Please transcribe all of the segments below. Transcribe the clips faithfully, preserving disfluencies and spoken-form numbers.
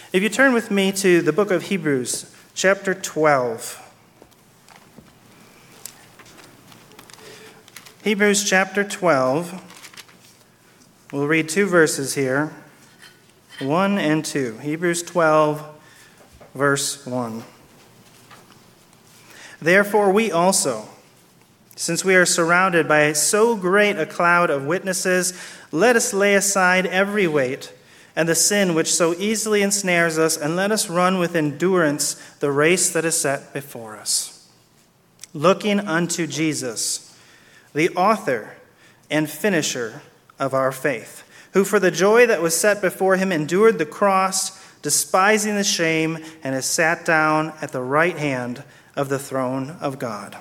If you turn with me to the book of Hebrews, chapter twelve. Hebrews chapter twelve. We'll read two verses here, one and two. Hebrews twelve, verse one. Therefore we also, since we are surrounded by so great a cloud of witnesses, let us lay aside every weight and the sin which so easily ensnares us, and let us run with endurance the race that is set before us, looking unto Jesus, the author and finisher of our faith, who for the joy that was set before him endured the cross, despising the shame, and has sat down at the right hand of the throne of God.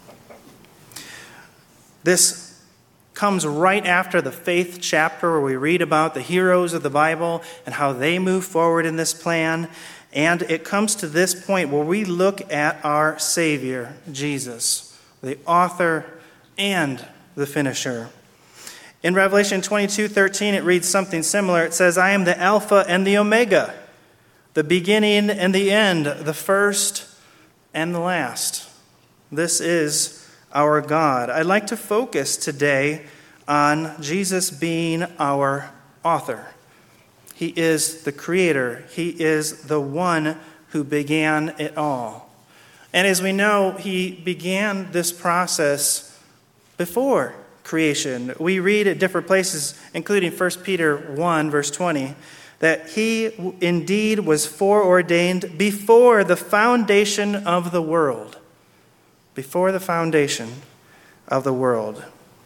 This comes right after the faith chapter where we read about the heroes of the Bible and how they move forward in this plan. And it comes to this point where we look at our Savior, Jesus, the author and the finisher. In Revelation twenty-two thirteen, it reads something similar. It says, I am the Alpha and the Omega, the beginning and the end, the first and the last. This is our God. I'd like to focus today on Jesus being our author. He is the creator. He is the one who began it all. And as we know, he began this process before creation. We read at different places, including First Peter one, verse twenty, that he indeed was foreordained before the foundation of the world. Before the foundation of the world.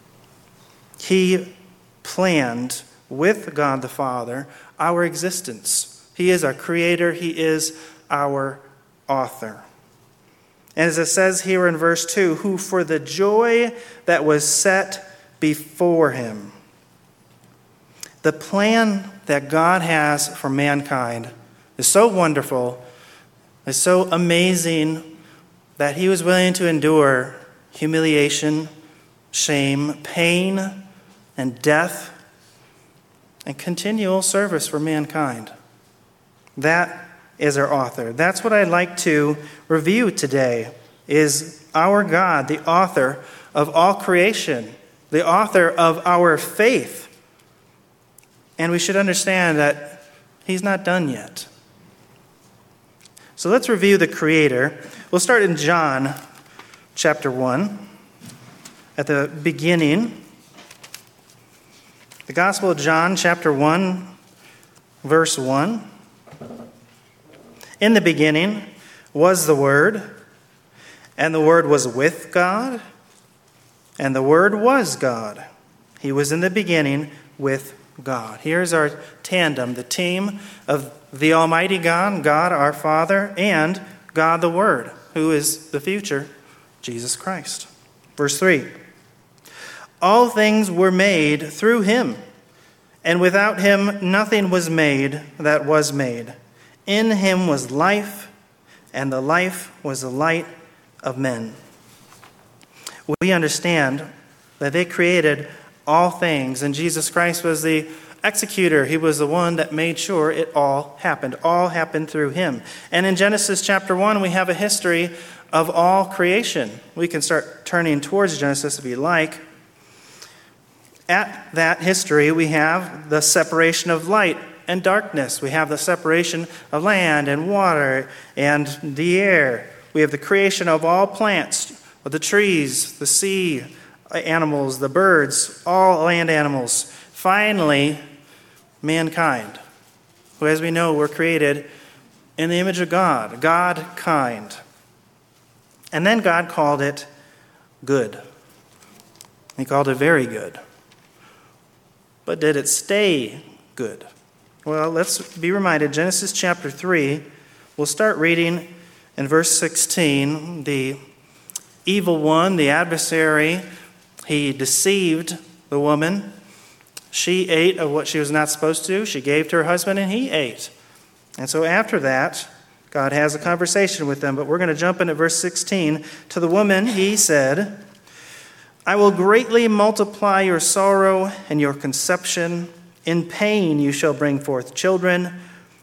He planned with God the Father our existence. He is our creator. He is our author. And as it says here in verse two, who for the joy that was set before him. The plan that God has for mankind is so wonderful, is so amazing, that he was willing to endure humiliation, shame, pain, and death, and continual service for mankind. That is our author. That's what I'd like to review today, is our God, the author of all creation, the author of our faith. And we should understand that he's not done yet. So let's review the Creator. We'll start in John chapter one, at the beginning. The Gospel of John chapter one, verse one. In the beginning was the Word, and the Word was with God, and the Word was God. He was in the beginning with God. Here's our tandem, the team of the Almighty God, God our Father, and God the Word, who is the future, Jesus Christ. Verse three. All things were made through him, and without him nothing was made that was made. In him was life, and the life was the light of men. We understand that they created all things, and Jesus Christ was the executor. He was the one that made sure it all happened. All happened through him. And in Genesis chapter one, we have a history of all creation. We can start turning towards Genesis if you like. At that history, we have the separation of light and darkness. We have the separation of land and water and the air. We have the creation of all plants, of the trees, the sea animals, the birds, all land animals. Finally, mankind, who, as we know, were created in the image of God, God-kind. And then God called it good. He called it very good. But did it stay good? Well, let's be reminded, Genesis chapter three, we'll start reading in verse sixteen. The evil one, the adversary, he deceived the woman. She ate of what she was not supposed to. She gave to her husband, and he ate. And so after that, God has a conversation with them. But we're going to jump into verse sixteen. To the woman, he said, I will greatly multiply your sorrow and your conception. In pain you shall bring forth children.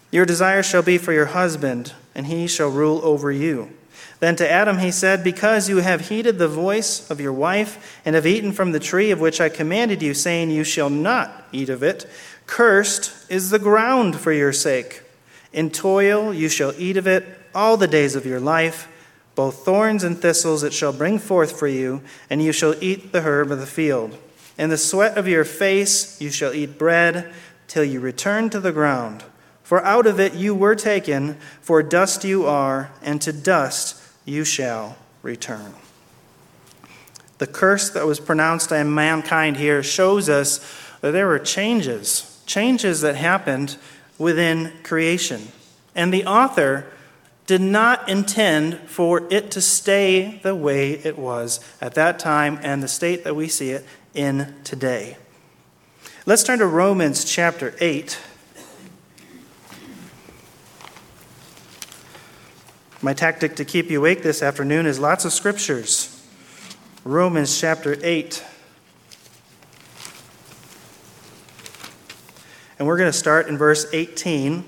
Your desire shall be for your husband, and he shall rule over you. Then to Adam he said, because you have heeded the voice of your wife, and have eaten from the tree of which I commanded you, saying, you shall not eat of it, cursed is the ground for your sake. In toil you shall eat of it all the days of your life. Both thorns and thistles it shall bring forth for you, and you shall eat the herb of the field. In the sweat of your face you shall eat bread, till you return to the ground. For out of it you were taken, for dust you are, and to dust you shall return. The curse that was pronounced on mankind here shows us that there were changes, changes that happened within creation. And the author did not intend for it to stay the way it was at that time and the state that we see it in today. Let's turn to Romans chapter eight. My tactic to keep you awake this afternoon is lots of scriptures. Romans chapter eight. And we're going to start in verse eighteen.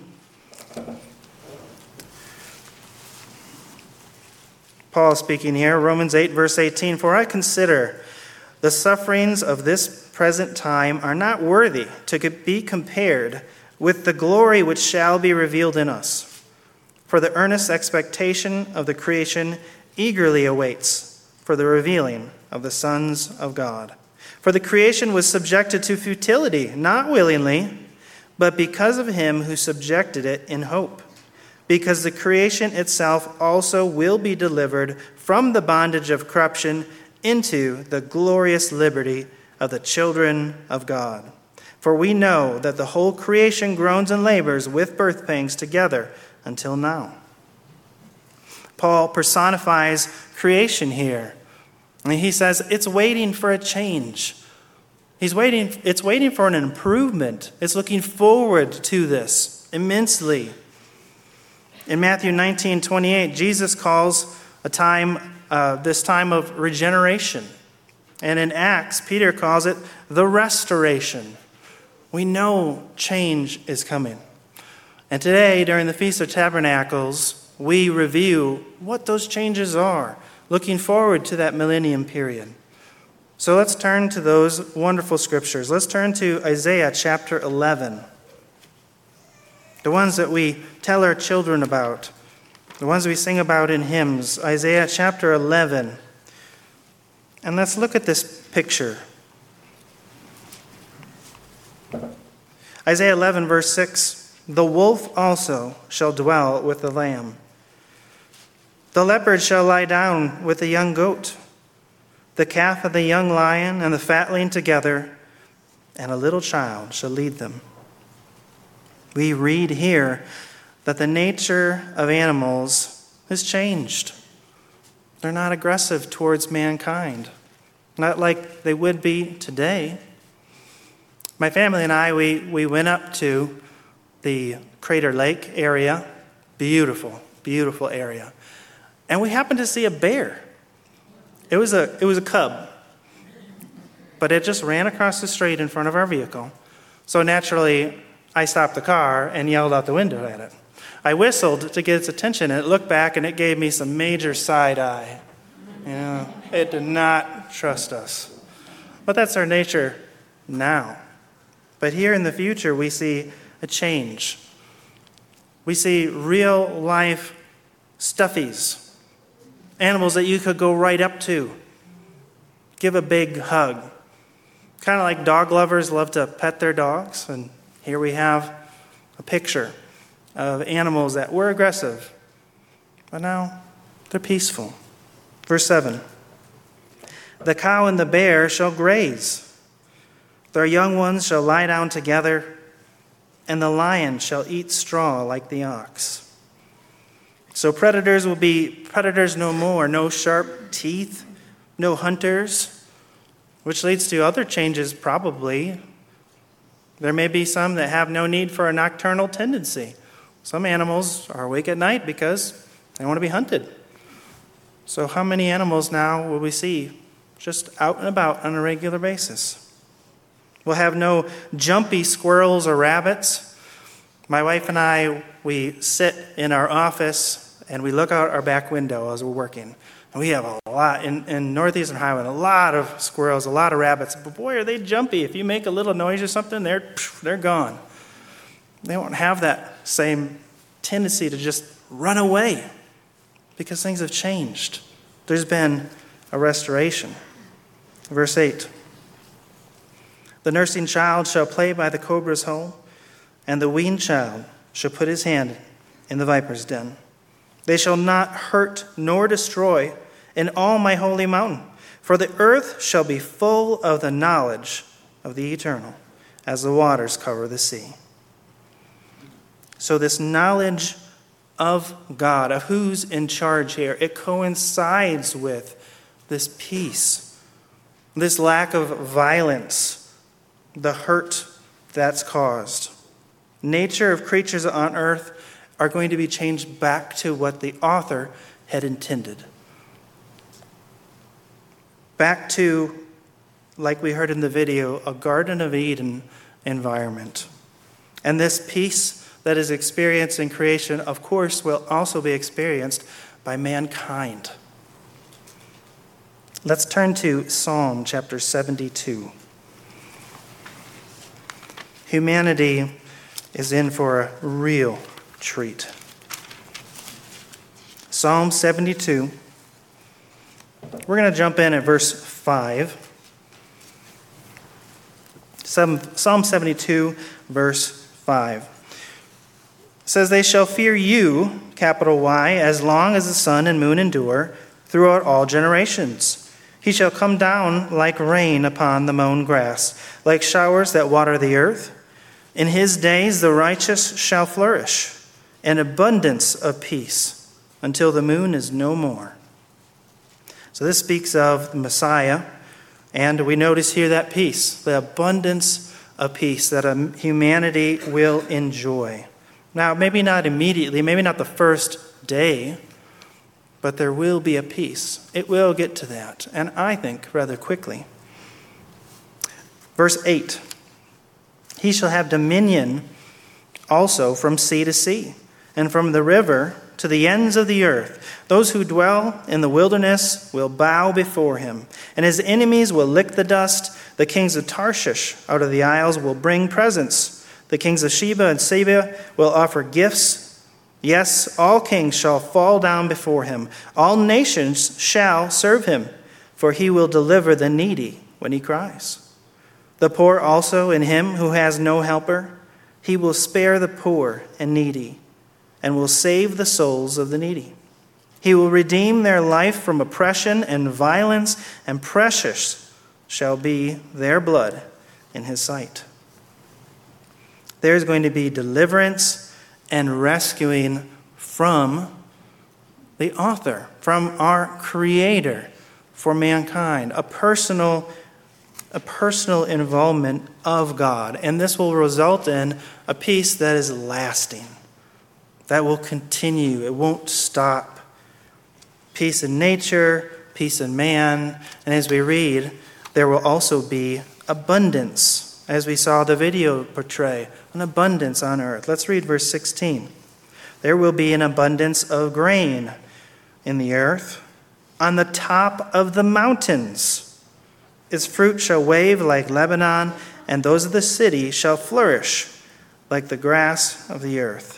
Paul speaking here, Romans eight, verse eighteen, for I consider the sufferings of this present time are not worthy to be compared with the glory which shall be revealed in us. For the earnest expectation of the creation eagerly awaits for the revealing of the sons of God. For the creation was subjected to futility, not willingly, but because of him who subjected it in hope. Because the creation itself also will be delivered from the bondage of corruption into the glorious liberty of the children of God. For we know that the whole creation groans and labors with birth pangs together until now. Paul personifies creation here. And he says it's waiting for a change. He's waiting, it's waiting for an improvement. It's looking forward to this immensely. In Matthew nineteen twenty-eight, Jesus calls a time, uh, this time of regeneration. And in Acts, Peter calls it the restoration. We know change is coming. And today, during the Feast of Tabernacles, we review what those changes are, looking forward to that millennium period. So let's turn to those wonderful scriptures. Let's turn to Isaiah chapter eleven. The ones that we tell our children about, the ones we sing about in hymns, Isaiah chapter eleven. And let's look at this picture. Isaiah eleven, verse six, the wolf also shall dwell with the lamb. The leopard shall lie down with the young goat, the calf of the young lion and the fatling together, and a little child shall lead them. We read here that the nature of animals has changed. They're not aggressive towards mankind, not like they would be today. My family and I, we, we went up to the Crater Lake area. Beautiful, beautiful area. And we happened to see a bear. It was a, it was a cub, but it just ran across the street in front of our vehicle. So naturally, I stopped the car and yelled out the window at it. I whistled to get its attention, and it looked back, and it gave me some major side eye. You know, it did not trust us. But that's our nature now. But here in the future, we see a change. We see real life stuffies, animals that you could go right up to, give a big hug. Kind of like dog lovers love to pet their dogs, and here we have a picture of animals that were aggressive, but now they're peaceful. Verse seven, the cow and the bear shall graze. Their young ones shall lie down together, and the lion shall eat straw like the ox. So predators will be predators no more, no sharp teeth, no hunters, which leads to other changes probably. There may be some that have no need for a nocturnal tendency. Some animals are awake at night because they want to be hunted. So how many animals now will we see just out and about on a regular basis? We'll have no jumpy squirrels or rabbits. My wife and I, we sit in our office and we look out our back window as we're working. And we have a lot, in, in northeastern Iowa, a lot of squirrels, a lot of rabbits. But boy, are they jumpy. If you make a little noise or something, they're, they're gone. They won't have that same tendency to just run away because things have changed. There's been a restoration. Verse eight. The nursing child shall play by the cobra's hole, and the weaned child shall put his hand in the viper's den. They shall not hurt nor destroy in all my holy mountain, for the earth shall be full of the knowledge of the eternal, as the waters cover the sea. So this knowledge of God, of who's in charge here, it coincides with this peace, this lack of violence, the hurt that's caused. Nature of creatures on earth are going to be changed back to what the author had intended. Back to, like we heard in the video, a Garden of Eden environment. And this peace that is experienced in creation, of course, will also be experienced by mankind. Let's turn to Psalm chapter seventy-two. Humanity is in for a real treat. Psalm seventy-two. We're going to jump in at verse five. Psalm seventy-two, verse five. It says, they shall fear you, capital Y, as long as the sun and moon endure, throughout all generations. He shall come down like rain upon the mown grass, like showers that water the earth. In his days the righteous shall flourish, an abundance of peace, until the moon is no more. So this speaks of the Messiah, and we notice here that peace, the abundance of peace that humanity will enjoy. Now, maybe not immediately, maybe not the first day, but there will be a peace. It will get to that, and I think rather quickly. Verse eight, he shall have dominion also from sea to sea, and from the river to the ends of the earth. Those who dwell in the wilderness will bow before him, and his enemies will lick the dust. The kings of Tarshish out of the isles will bring presents. The kings of Sheba and Seba will offer gifts. Yes, all kings shall fall down before him. All nations shall serve him, for he will deliver the needy when he cries. The poor also in him who has no helper. He will spare the poor and needy, and will save the souls of the needy. He will redeem their life from oppression and violence, and precious shall be their blood in his sight. There's going to be deliverance and rescuing from the author, from our Creator for mankind, a personal, a personal involvement of God. And this will result in a peace that is lasting, that will continue. It won't stop. Peace in nature, peace in man. And as we read, there will also be abundance, as we saw the video portray, an abundance on earth. Let's read verse sixteen. There will be an abundance of grain in the earth, on the top of the mountains. Its fruit shall wave like Lebanon, and those of the city shall flourish like the grass of the earth.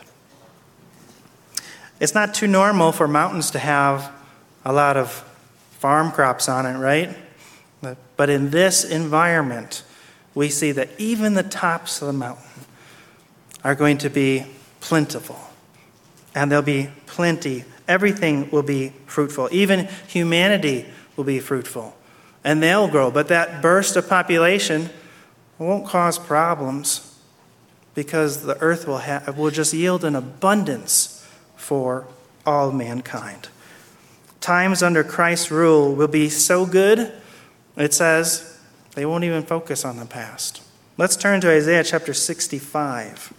It's not too normal for mountains to have a lot of farm crops on it, right? But in this environment, we see that even the tops of the mountain are going to be plentiful. And there'll be plenty. Everything will be fruitful. Even humanity will be fruitful. And they'll grow. But that burst of population won't cause problems, because the earth will, have, will just yield an abundance for all mankind. Times under Christ's rule will be so good, it says, they won't even focus on the past. Let's turn to Isaiah chapter sixty-five.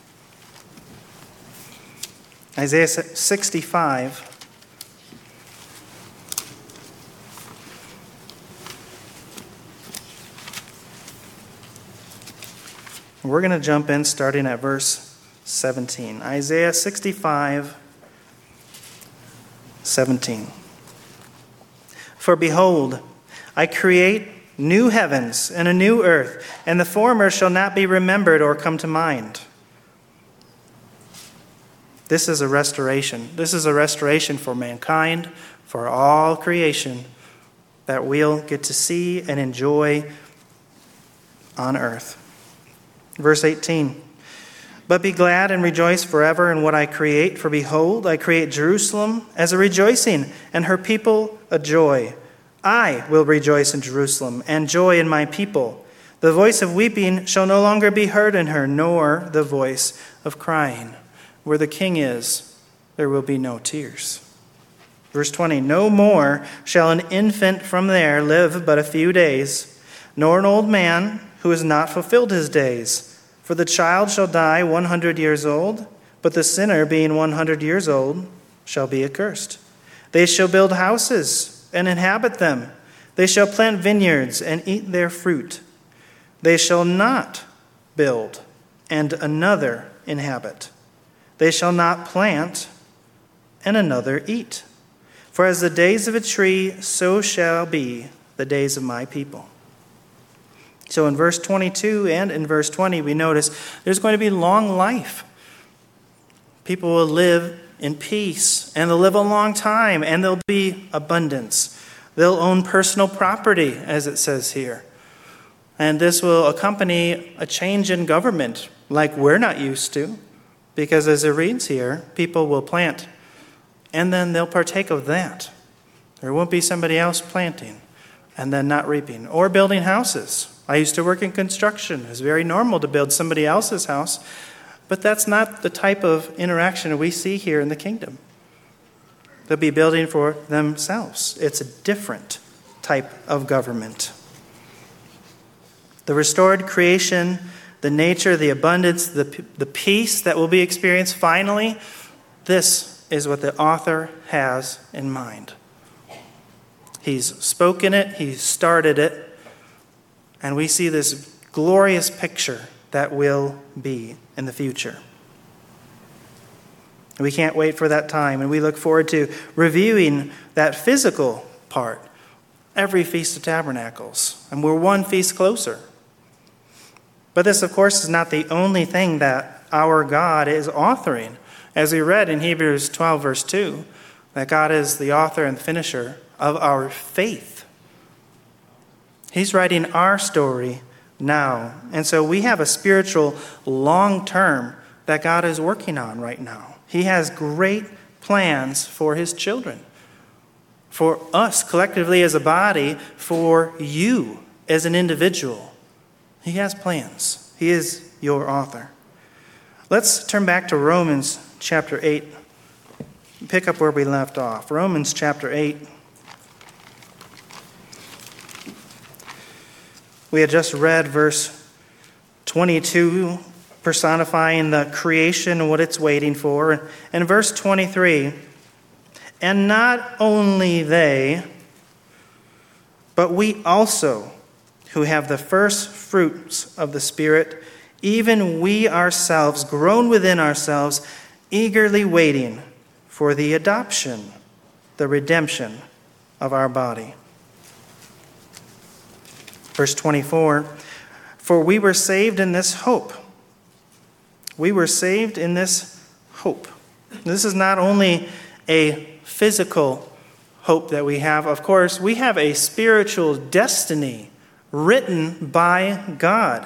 Isaiah sixty-five. We're going to jump in starting at verse seventeen. Isaiah sixty-five, seventeen. For behold, I create new heavens and a new earth, and the former shall not be remembered or come to mind. This is a restoration. This is a restoration for mankind, for all creation, that we'll get to see and enjoy on earth. Verse eighteen. But be glad and rejoice forever in what I create, for behold, I create Jerusalem as a rejoicing, and her people a joy. I will rejoice in Jerusalem, and joy in my people. The voice of weeping shall no longer be heard in her, nor the voice of crying. Where the King is, there will be no tears. Verse twenty, no more shall an infant from there live but a few days, nor an old man who has not fulfilled his days. For the child shall die one hundred years old, but the sinner, being one hundred years old, shall be accursed. They shall build houses and inhabit them. They shall plant vineyards and eat their fruit. They shall not build and another inhabit. They shall not plant and another eat. For as the days of a tree, so shall be the days of my people. So in verse twenty-two and in verse twenty, we notice there's going to be long life. People will live in peace, and they'll live a long time, and there'll be abundance. They'll own personal property, as it says here. And this will accompany a change in government like we're not used to, because as it reads here, people will plant, and then they'll partake of that. There won't be somebody else planting and then not reaping, or building houses. I used to work in construction. It was very normal to build somebody else's house, but that's not the type of interaction we see here in the kingdom. They'll be building for themselves. It's a different type of government. The restored creation, the nature, the abundance, the, the peace that will be experienced finally, this is what the author has in mind. He's spoken it, he's started it, and we see this glorious picture that will be in the future. We can't wait for that time, and we look forward to reviewing that physical part every Feast of Tabernacles, and we're one feast closer. But this, of course, is not the only thing that our God is authoring. As we read in Hebrews twelve, verse two, that God is the author and finisher of our faith. He's writing our story now. And so we have a spiritual long term that God is working on right now. He has great plans for his children, for us collectively as a body, for you as an individual. He has plans. He is your author. Let's turn back to Romans chapter eight. Pick up where we left off. Romans chapter eight. We had just read verse twenty-two, personifying the creation and what it's waiting for. And verse twenty-three, and not only they, but we also, who have the first fruits of the Spirit, even we ourselves, groan within ourselves, eagerly waiting for the adoption, the redemption of our body. Verse twenty-four, for we were saved in this hope. We were saved in this hope. This is not only a physical hope that we have. Of course, we have a spiritual destiny written by God.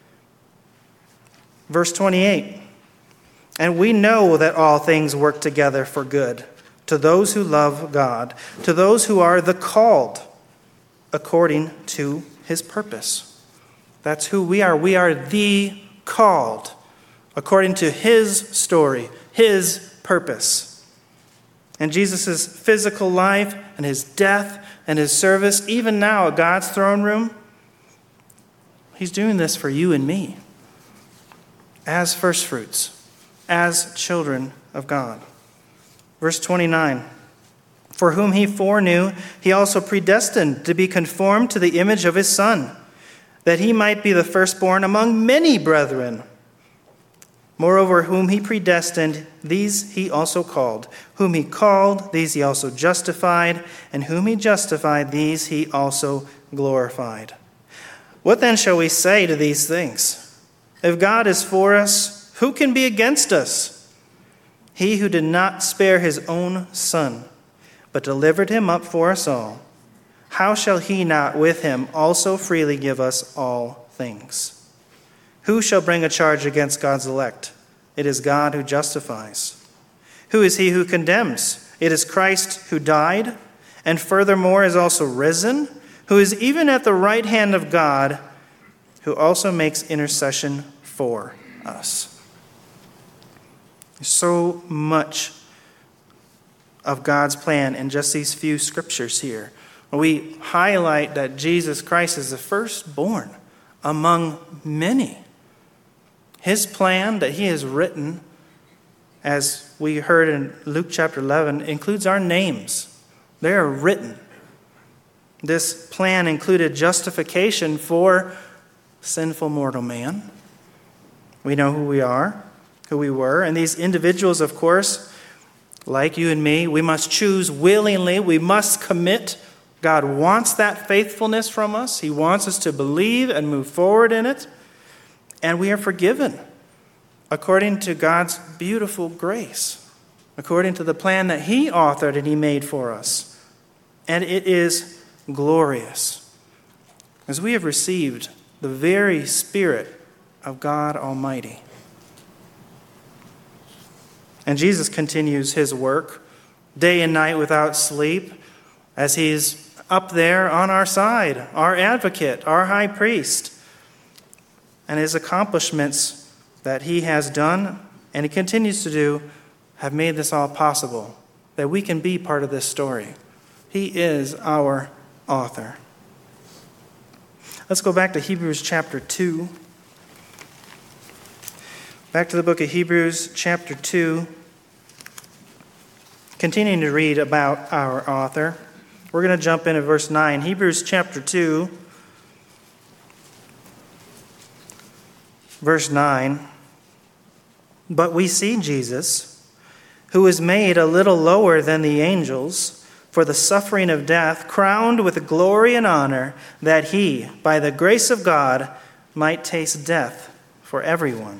Verse twenty-eight, and we know that all things work together for good to those who love God, to those who are the called according to his purpose. That's who we are. We are the called according to his story, his purpose. And Jesus' physical life and his death and his service, even now at God's throne room, he's doing this for you and me as first fruits, as children of God. Verse twenty-nine, for whom he foreknew, he also predestined to be conformed to the image of his Son, that he might be the firstborn among many brethren. Moreover, whom he predestined, these he also called. Whom he called, these he also justified. And whom he justified, these he also glorified. What then shall we say to these things? If God is for us, who can be against us? He who did not spare his own Son, but delivered him up for us all, how shall he not with him also freely give us all things? Who shall bring a charge against God's elect? It is God who justifies. Who is he who condemns? It is Christ who died, and furthermore is also risen, who is even at the right hand of God, who also makes intercession for us. So much of God's plan in just these few scriptures here. We highlight that Jesus Christ is the firstborn among many. His plan that he has written, as we heard in Luke chapter eleven, includes our names. They are written. This plan included justification for sinful mortal man. We know who we are, who we were. And these individuals, of course, like you and me, we must choose willingly. We must commit. God wants that faithfulness from us. He wants us to believe and move forward in it. And we are forgiven according to God's beautiful grace, according to the plan that he authored and he made for us. And it is glorious, as we have received the very Spirit of God Almighty. And Jesus continues his work day and night without sleep, as he's up there on our side, our advocate, our high priest. And his accomplishments that he has done and he continues to do have made this all possible, that we can be part of this story. He is our author. Let's go back to Hebrews chapter two. Back to the book of Hebrews chapter two. Continuing to read about our author. We're going to jump into verse nine. Hebrews chapter two. Verse nine, but we see Jesus, who was made a little lower than the angels for the suffering of death, crowned with glory and honor, that he, by the grace of God, might taste death for everyone.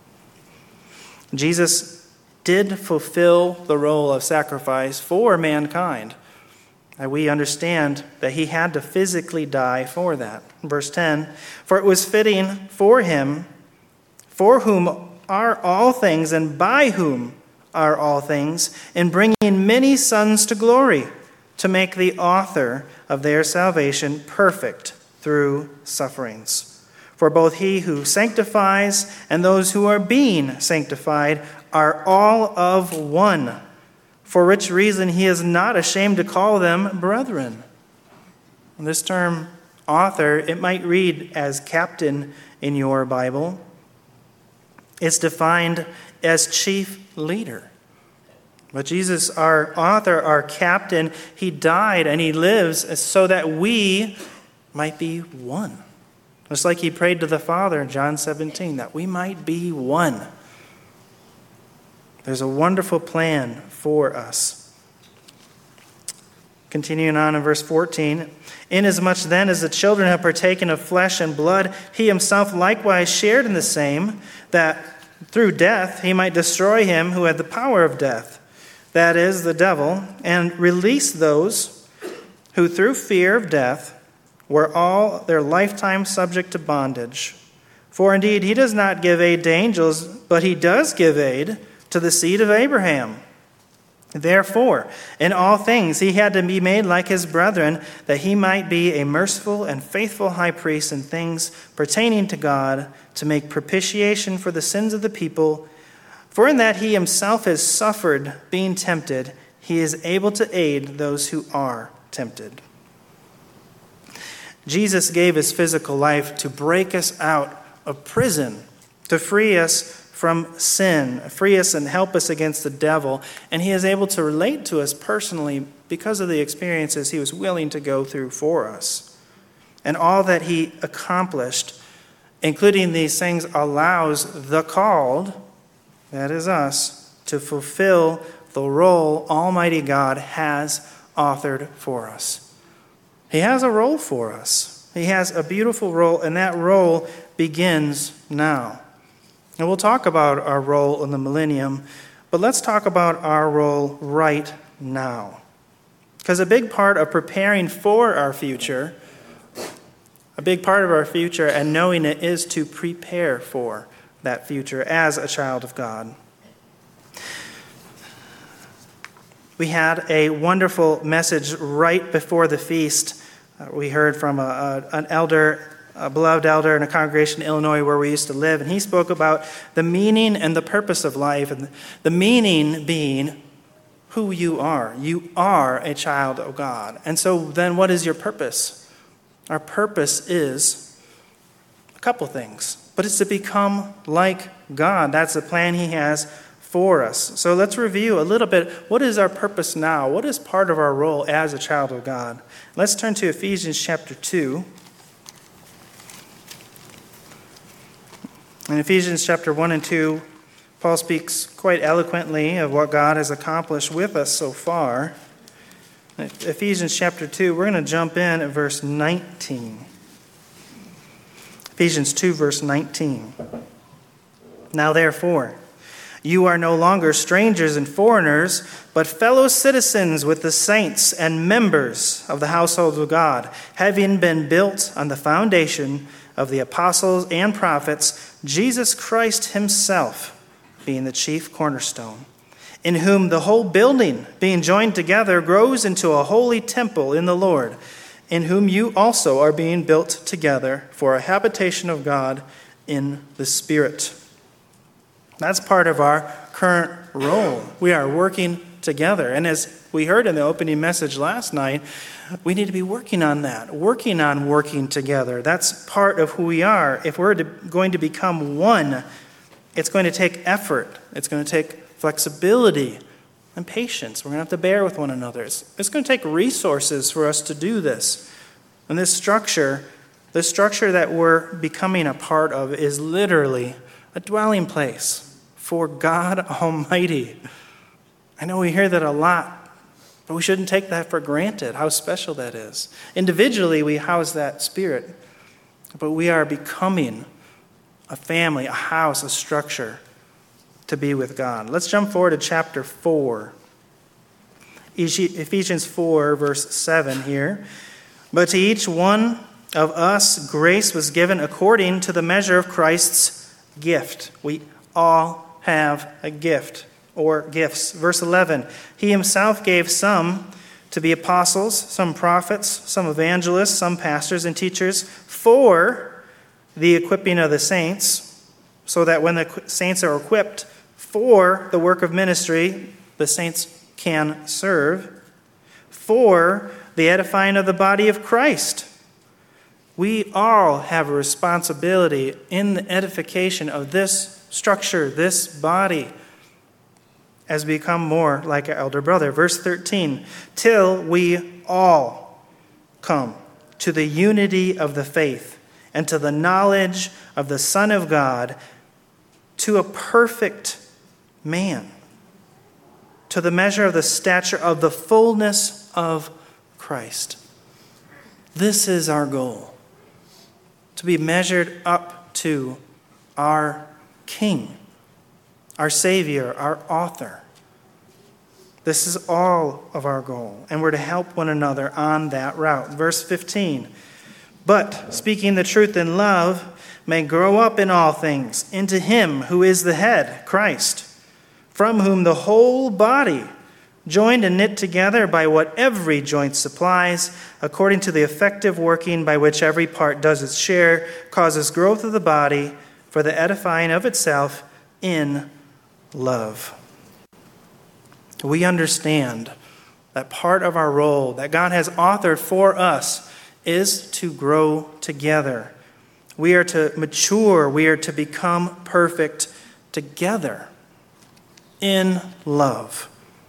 Jesus did fulfill the role of sacrifice for mankind. And we understand that he had to physically die for that. Verse ten, for it was fitting for him, for whom are all things and by whom are all things, in bringing many sons to glory, to make the author of their salvation perfect through sufferings. For both he who sanctifies and those who are being sanctified are all of one, for which reason he is not ashamed to call them brethren. And this term, author, it might read as captain in your Bible. It's defined as chief leader. But Jesus, our author, our captain, he died and he lives so that we might be one. Just like he prayed to the Father in John seventeen, that we might be one. There's a wonderful plan for us. Continuing on in verse fourteen, inasmuch then as the children have partaken of flesh and blood, he himself likewise shared in the same, that through death he might destroy him who had the power of death, that is, the devil, and release those who through fear of death were all their lifetime subject to bondage. For indeed he does not give aid to angels, but he does give aid to the seed of Abraham. Therefore, in all things he had to be made like his brethren, that he might be a merciful and faithful high priest in things pertaining to God, to make propitiation for the sins of the people. For in that he himself has suffered being tempted, he is able to aid those who are tempted. Jesus gave his physical life to break us out of prison, to free us from sin, free us and help us against the devil. And he is able to relate to us personally because of the experiences he was willing to go through for us. And all that he accomplished, including these things, allows the called that is us, to fulfill the role Almighty God has authored for us. He has a role for us. He has a beautiful role, and that role begins now. And we'll talk about our role in the millennium, but let's talk about our role right now. Because a big part of preparing for our future, a big part of our future and knowing it is to prepare for that future as a child of God. We had a wonderful message right before the feast. Uh, we heard from a, a, an elder, a beloved elder in a congregation in Illinois where we used to live, and he spoke about the meaning and the purpose of life, and the meaning being who you are. You are a child of God. And so then what is your purpose? Our purpose is a couple things, but it's to become like God. That's the plan he has for us. So let's review a little bit. What is our purpose now? What is part of our role as a child of God? Let's turn to Ephesians chapter two. In Ephesians chapter one and two, Paul speaks quite eloquently of what God has accomplished with us so far. Ephesians chapter two, we're going to jump in at verse nineteen. Ephesians two, verse nineteen. Now therefore, you are no longer strangers and foreigners, but fellow citizens with the saints and members of the household of God, having been built on the foundation of the apostles and prophets, Jesus Christ himself being the chief cornerstone, in whom the whole building, being joined together, grows into a holy temple in the Lord, in whom you also are being built together for a habitation of God in the Spirit. That's part of our current role. We are working together. And as we heard in the opening message last night, we need to be working on that, working on working together. That's part of who we are. If we're to, going to become one, it's going to take effort. It's going to take flexibility and patience. We're going to have to bear with one another. It's, it's going to take resources for us to do this. And this structure, the structure that we're becoming a part of is literally a dwelling place for God Almighty. I know we hear that a lot, but we shouldn't take that for granted, how special that is. Individually, we house that spirit, but we are becoming a family, a house, a structure to be with God. Let's jump forward to chapter four. Ephesians four, verse seven here. But to each one of us grace was given according to the measure of Christ's gift. We all have a gift or gifts. Verse eleven. He himself gave some to be apostles, some prophets, some evangelists, some pastors and teachers for the equipping of the saints, so that when the saints are equipped for the work of ministry, the saints can serve, for the edifying of the body of Christ. We all have a responsibility in the edification of this structure, this body, as we become more like our elder brother. Verse thirteen, till we all come to the unity of the faith and to the knowledge of the Son of God, to a perfect man, to the measure of the stature of the fullness of Christ. This is our goal, to be measured up to our King, our Savior, our author. This is all of our goal, and we're to help one another on that route. Verse fifteen, but speaking the truth in love may grow up in all things into him who is the head, Christ, from whom the whole body, joined and knit together by what every joint supplies, according to the effective working by which every part does its share, causes growth of the body for the edifying of itself in love. We understand that part of our role that God has authored for us is to grow together. We are to mature. We are to become perfect together in love.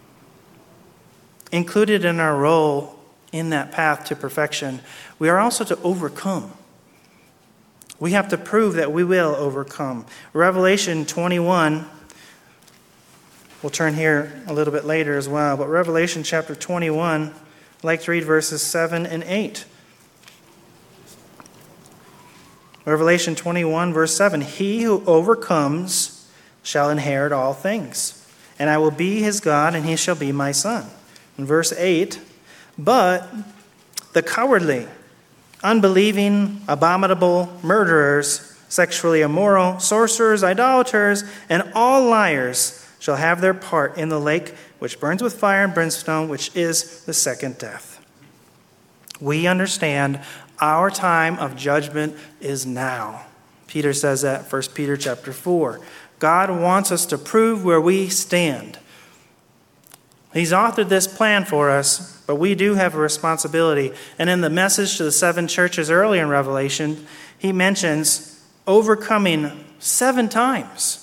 Included in our role in that path to perfection, we are also to overcome. We have to prove that we will overcome. Revelation twenty-one, We'll turn here a little bit later as well. But Revelation chapter twenty-one, I'd like to read verses seven and eight. Revelation twenty-one, verse seven. He who overcomes shall inherit all things, and I will be his God, and he shall be my son. In verse eight, but the cowardly, unbelieving, abominable, murderers, sexually immoral, sorcerers, idolaters, and all liars shall have their part in the lake which burns with fire and brimstone, which is the second death. We understand our time of judgment is now. Peter says that in First Peter chapter four. God wants us to prove where we stand. He's authored this plan for us, but we do have a responsibility. And in the message to the seven churches earlier in Revelation, he mentions overcoming seven times.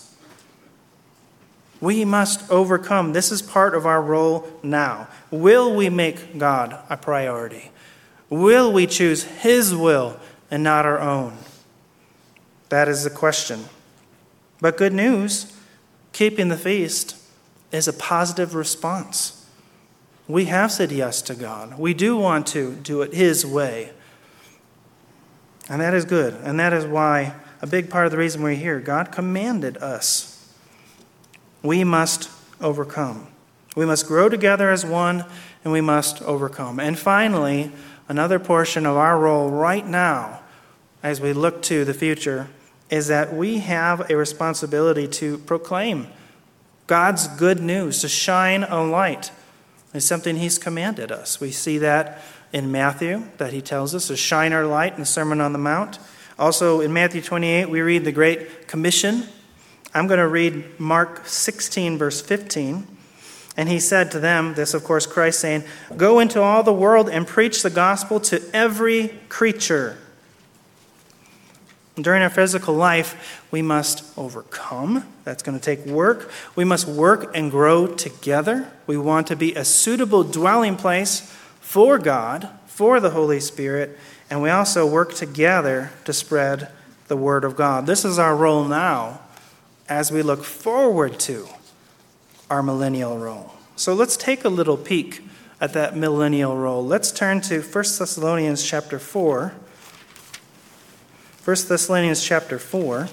We must overcome. This is part of our role now. Will we make God a priority? Will we choose his will and not our own? That is the question. But good news, keeping the feast is a positive response. We have said yes to God. We do want to do it his way. And that is good. And that is why a big part of the reason we're here, God commanded us. We must overcome. We must grow together as one, and we must overcome. And finally, another portion of our role right now, as we look to the future, is that we have a responsibility to proclaim God's good news, to shine a light. It's something he's commanded us. We see that in Matthew, that he tells us to shine our light in the Sermon on the Mount. Also in Matthew twenty-eight, we read the Great Commission. I'm going to read Mark sixteen, verse fifteen. And he said to them, this of course Christ saying, go into all the world and preach the gospel to every creature. During our physical life, we must overcome. That's going to take work. We must work and grow together. We want to be a suitable dwelling place for God, for the Holy Spirit, and we also work together to spread the word of God. This is our role now as we look forward to our millennial role. So let's take a little peek at that millennial role. Let's turn to First Thessalonians chapter four. First Thessalonians chapter four.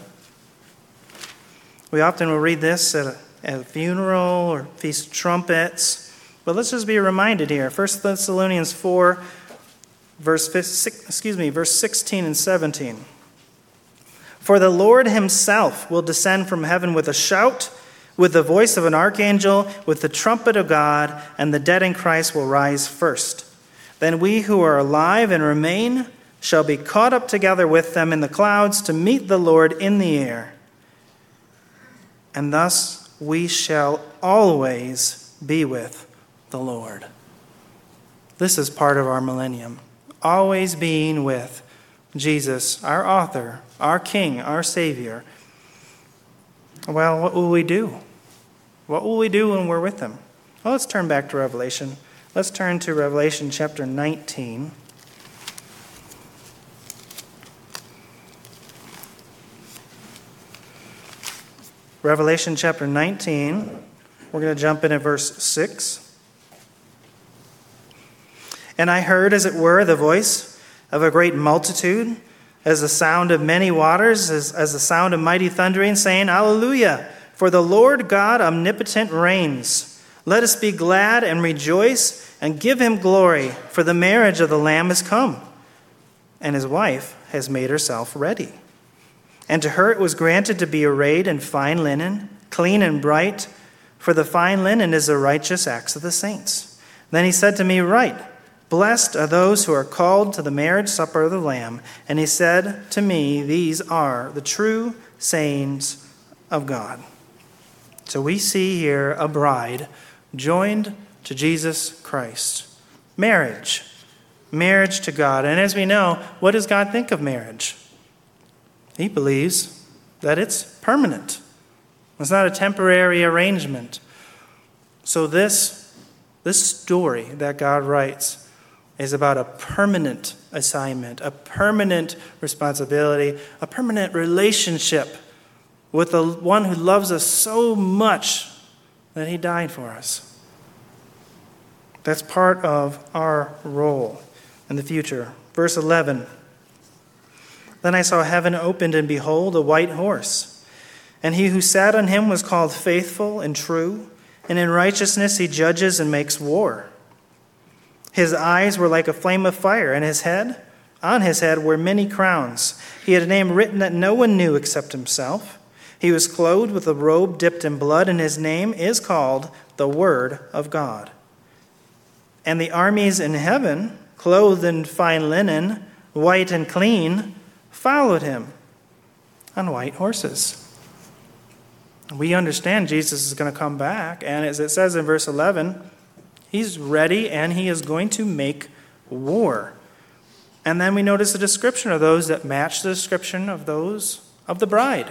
We often will read this at a, at a funeral or Feast of Trumpets. But let's just be reminded here. First Thessalonians four, verse excuse me, verse sixteen and seventeen. For the Lord himself will descend from heaven with a shout, with the voice of an archangel, with the trumpet of God, and the dead in Christ will rise first. Then we who are alive and remain shall be caught up together with them in the clouds to meet the Lord in the air. And thus we shall always be with the Lord. This is part of our millennium. Always being with Jesus, our author, our King, our Savior. Well, what will we do? What will we do when we're with him? Well, let's turn back to Revelation. Let's turn to Revelation chapter nineteen. Revelation chapter nineteen, we're going to jump in at verse six. And I heard, as it were, the voice of a great multitude, as the sound of many waters, as, as the sound of mighty thundering, saying, Alleluia! For the Lord God omnipotent reigns. Let us be glad and rejoice and give him glory, for the marriage of the Lamb is come, and his wife has made herself ready. And to her it was granted to be arrayed in fine linen, clean and bright, for the fine linen is the righteous acts of the saints. Then he said to me, Write, blessed are those who are called to the marriage supper of the Lamb. And he said to me, These are the true sayings of God. So we see here a bride joined to Jesus Christ. Marriage. Marriage to God. And as we know, what does God think of marriage? He believes that it's permanent. It's not a temporary arrangement. So this, this story that God writes is about a permanent assignment, a permanent responsibility, a permanent relationship with the one who loves us so much that he died for us. That's part of our role in the future. Verse eleven. Then I saw heaven opened, and behold, a white horse. And he who sat on him was called Faithful and True, and in righteousness he judges and makes war. His eyes were like a flame of fire, and his head, on his head were many crowns. He had a name written that no one knew except himself. He was clothed with a robe dipped in blood, and his name is called the Word of God. And the armies in heaven, clothed in fine linen, white and clean, followed him on white horses. We understand Jesus is going to come back, and as it says in verse eleven, he's ready and he is going to make war. And then we notice the description of those that match the description of those of the bride.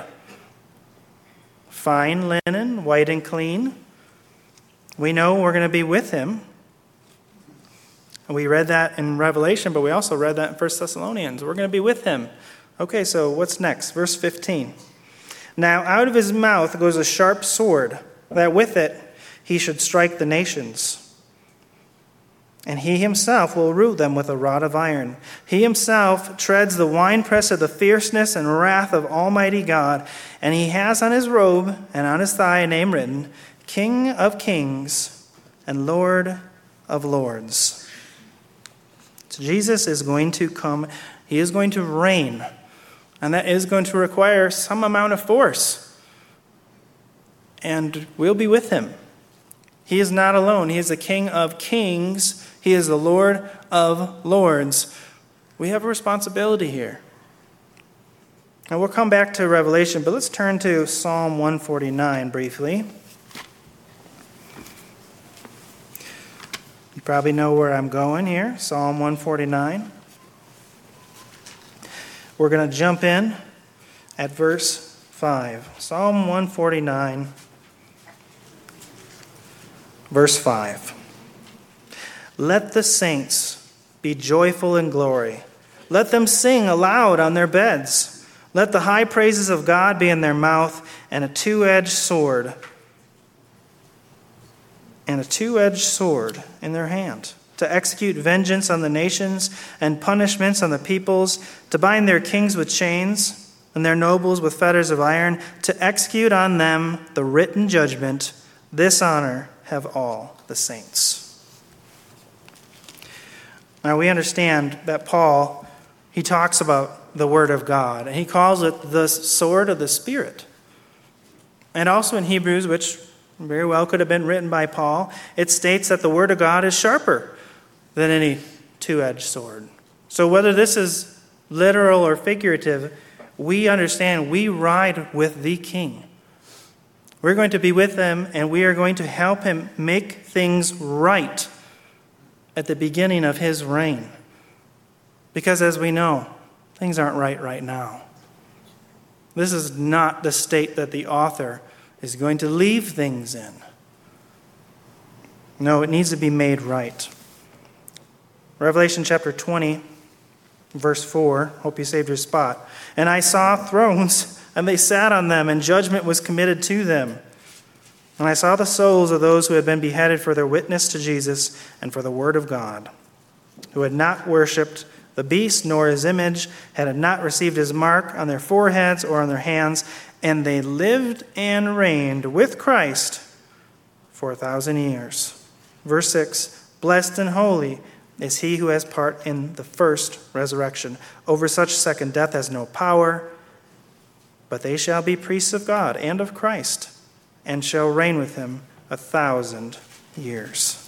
Fine linen, white and clean. We know we're going to be with him. And we read that in Revelation, but we also read that in First Thessalonians. We're going to be with him. Okay, so what's next? Verse fifteen. Now out of his mouth goes a sharp sword, that with it he should strike the nations. And he himself will rule them with a rod of iron. He himself treads the winepress of the fierceness and wrath of Almighty God. And he has on his robe and on his thigh a name written, King of Kings and Lord of Lords. So Jesus is going to come. He is going to reign. And that is going to require some amount of force. And we'll be with him. He is not alone. He is the King of Kings. He is the Lord of Lords. We have a responsibility here. And we'll come back to Revelation, but let's turn to Psalm one forty-nine briefly. You probably know where I'm going here. Psalm one forty-nine. We're going to jump in at verse five. Psalm one forty-nine, verse five. Let the saints be joyful in glory. Let them sing aloud on their beds. Let the high praises of God be in their mouth, and a two-edged sword, and a two-edged sword in their hand, to execute vengeance on the nations and punishments on the peoples, to bind their kings with chains and their nobles with fetters of iron, to execute on them the written judgment. This honor have all the saints. Now we understand that Paul, he talks about the Word of God, and he calls it the sword of the Spirit. And also in Hebrews, which very well could have been written by Paul, it states that the Word of God is sharper than any two-edged sword. So whether this is literal or figurative, we understand we ride with the King. We're going to be with him, and we are going to help him make things right at the beginning of his reign. Because as we know, things aren't right right now. This is not the state that the author is going to leave things in. No, it needs to be made right. Revelation chapter twenty, verse four. Hope you saved your spot. And I saw thrones, and they sat on them, and judgment was committed to them. And I saw the souls of those who had been beheaded for their witness to Jesus and for the word of God, who had not worshipped the beast nor his image, had not received his mark on their foreheads or on their hands, and they lived and reigned with Christ for a thousand years. Verse six, blessed and holy is he who has part in the first resurrection. Over such second death has no power, but they shall be priests of God and of Christ, and shall reign with him a thousand years.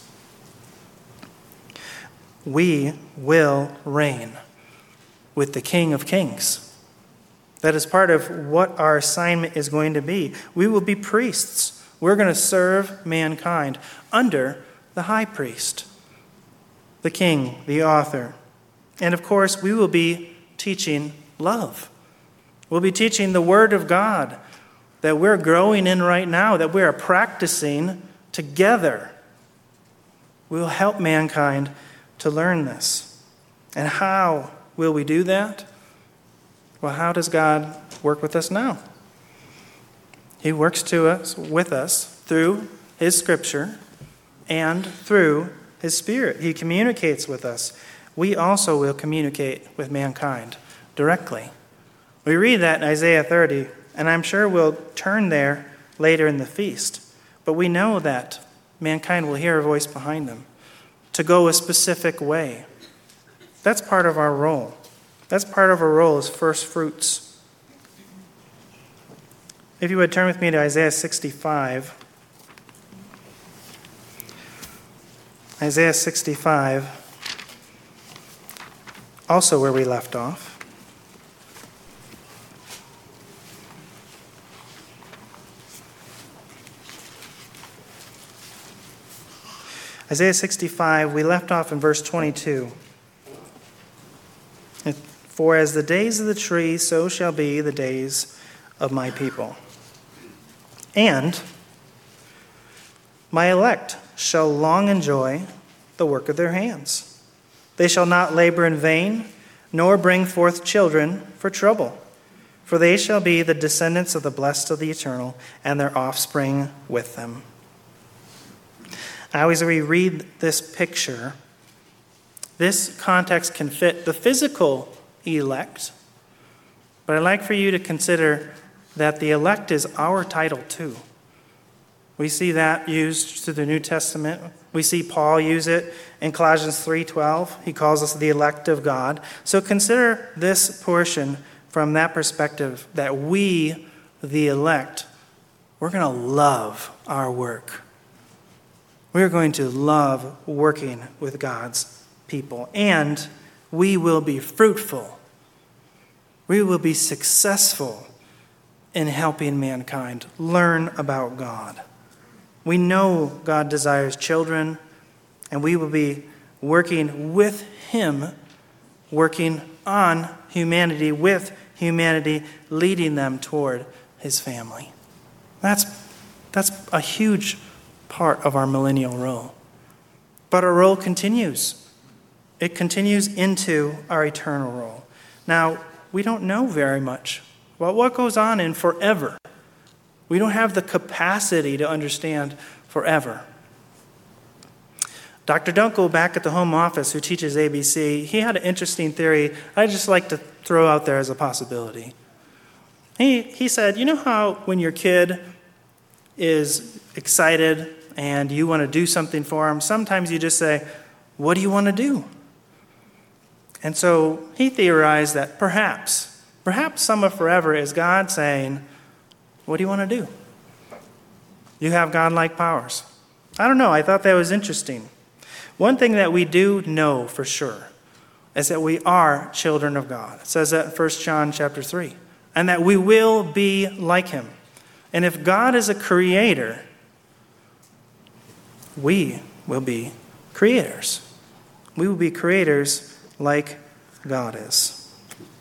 We will reign with the King of Kings. That is part of what our assignment is going to be. We will be priests. We're going to serve mankind under the high priest, the king, the author. And of course, we will be teaching love. We'll be teaching the Word of God that we're growing in right now, that we are practicing together. We will help mankind to learn this. And how will we do that? Well, how does God work with us now? He works to us, with us through his scripture and through his Spirit. He communicates with us. We also will communicate with mankind directly. We read that in Isaiah thirty, and I'm sure we'll turn there later in the feast. But we know that mankind will hear a voice behind them to go a specific way. That's part of our role. That's part of our role as first fruits. If you would turn with me to Isaiah sixty-five. Isaiah sixty-five, also where we left off. Isaiah sixty-five, we left off in verse twenty-two. For as the days of the tree, so shall be the days of my people. And my elect shall long enjoy the work of their hands. They shall not labor in vain, nor bring forth children for trouble. For they shall be the descendants of the blessed of the Eternal, and their offspring with them. Now, as we read this picture, this context can fit the physical elect, but I'd like for you to consider that the elect is our title too. We see that used through the New Testament. We see Paul use it in Colossians three twelve. He calls us the elect of God. So consider this portion from that perspective, that we, the elect, we're going to love our work. We're going to love working with God's people, and we will be fruitful. We will be successful in helping mankind learn about God. We know God desires children, and we will be working with him, working on humanity, with humanity, leading them toward his family. That's, that's a huge part of our millennial role. But our role continues. It continues into our eternal role. Now, we don't know very much about what goes on in forever. We don't have the capacity to understand forever. Doctor Dunkel, back at the home office, who teaches A B C, he had an interesting theory I'd just like to throw out there as a possibility. He, he said, you know how when your kid is excited and you want to do something for him, sometimes you just say, what do you want to do? And so he theorized that perhaps, perhaps some of forever is God saying, what do you want to do? You have godlike powers. I don't know. I thought that was interesting. One thing that we do know for sure is that we are children of God. It says that in First John chapter three. And that we will be like him. And if God is a creator, we will be creators. We will be creators like God is.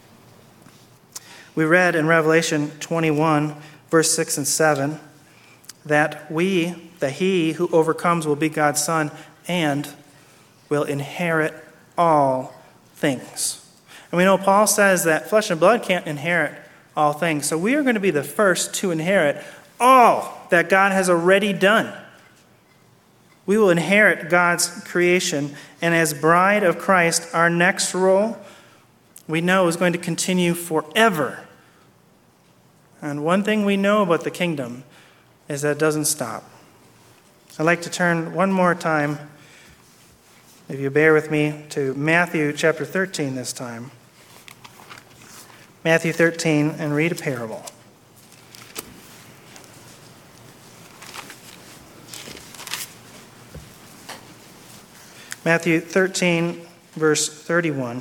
We read in Revelation twenty-one, verse six and seven, that we, that he who overcomes will be God's son and will inherit all things. And we know Paul says that flesh and blood can't inherit all things. So we are going to be the first to inherit all that God has already done. We will inherit God's creation, and as bride of Christ, our next role, we know, is going to continue forever. And one thing we know about the kingdom is that it doesn't stop. I'd like to turn one more time, if you bear with me, to Matthew chapter thirteen this time. Matthew thirteen, and read a parable. Matthew thirteen, verse thirty-one.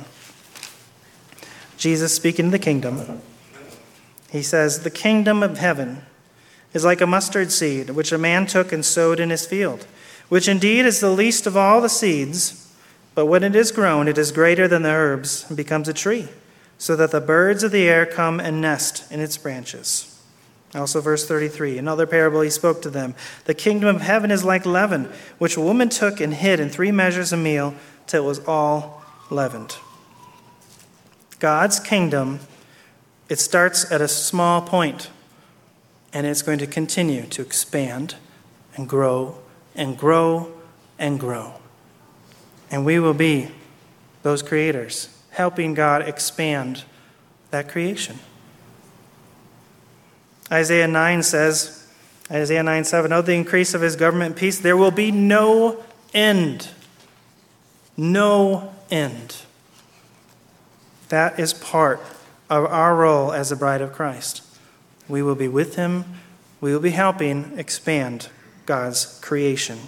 Jesus speaking of the kingdom. He says, the kingdom of heaven is like a mustard seed, which a man took and sowed in his field, which indeed is the least of all the seeds, but when it is grown, it is greater than the herbs and becomes a tree, so that the birds of the air come and nest in its branches. Also verse thirty-three, another parable he spoke to them. The kingdom of heaven is like leaven, which a woman took and hid in three measures of meal till it was all leavened. God's kingdom, it starts at a small point, and it's going to continue to expand and grow and grow and grow. And we will be those creators, helping God expand that creation. Isaiah nine says, Isaiah nine seven, of the increase of his government and peace, there will be no end. No end. That is part of our role as the bride of Christ. We will be with him. We will be helping expand God's creation.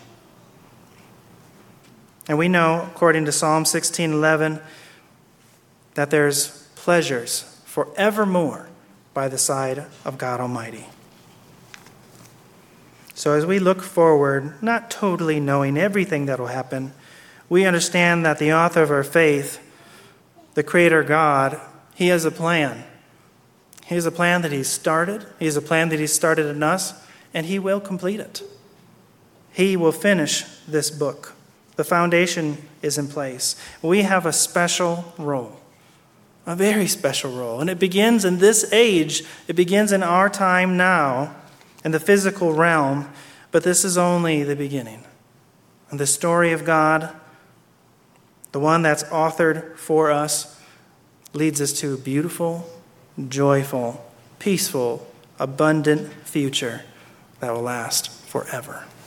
And we know, according to Psalm sixteen eleven, that there's pleasures forevermore by the side of God Almighty. So as we look forward, not totally knowing everything that will happen, we understand that the author of our faith, the Creator God, he has a plan. He has a plan that he's started. He has a plan that he's started in us, and he will complete it. He will finish this book. The foundation is in place. We have a special role, a very special role, and it begins in this age. It begins in our time now, in the physical realm, but this is only the beginning. And the story of God, the one that's authored for us, leads us to a beautiful, joyful, peaceful, abundant future that will last forever.